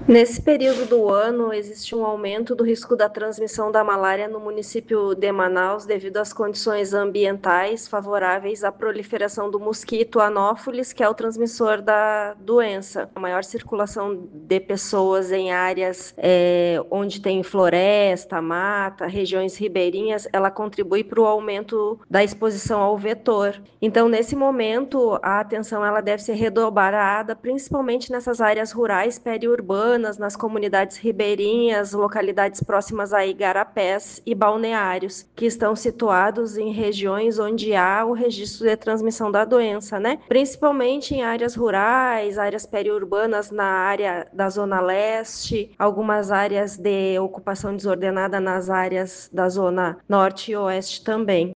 Nesse período do ano, existe um aumento do risco da transmissão da malária no município de Manaus devido às condições ambientais favoráveis à proliferação do mosquito Anopheles, que é o transmissor da doença. A maior circulação de pessoas em áreas onde tem floresta, mata, regiões ribeirinhas, ela contribui para o aumento da exposição ao vetor. Então, nesse momento, a atenção ela deve ser redobrada, principalmente nessas áreas rurais periurbanas, nas comunidades ribeirinhas, localidades próximas a igarapés e balneários, que estão situados em regiões onde há o registro de transmissão da doença, né? Principalmente em áreas rurais, áreas periurbanas na área da Zona Leste, algumas áreas de ocupação desordenada nas áreas da Zona Norte e Oeste também.